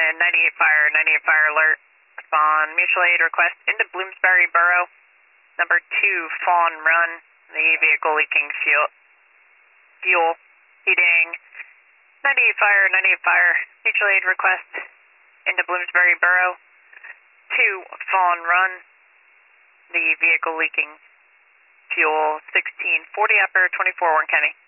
and 98 fire alert. Respond mutual aid request into Bloomsbury Borough. Number 2, Fawn Run. The vehicle leaking fuel. Heating. 98 fire. Mutual aid request into Bloomsbury Borough. 2, Fawn Run. The vehicle leaking fuel. 1640 upper 24 Warren County.